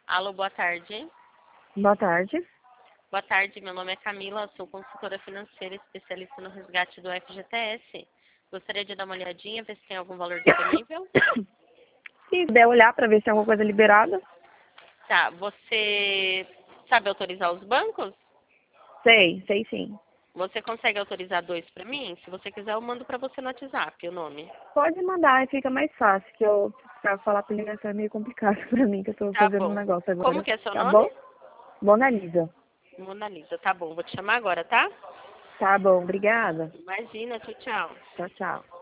Alô, boa tarde. Boa tarde. Boa tarde, meu nome é Camila, sou consultora financeira especialista no resgate do FGTS. Gostaria de dar uma olhadinha, ver se tem algum valor disponível. Se puder olhar para ver se tem alguma coisa liberada. Tá, você sabe autorizar os bancos? Sei sim. Você consegue autorizar 2 para mim? Se você quiser, eu mando para você no WhatsApp o nome. Pode mandar, fica mais fácil, que eu pra falar por ligação é meio complicado para mim, que eu tô Tá fazendo um bom. negócio Como agora. que é seu Tá nome? bom? Mona Lisa. Mona Lisa, tá bom. Vou te chamar agora, tá? Tá bom, obrigada. Imagina, tchau, tchau. Tchau, tchau.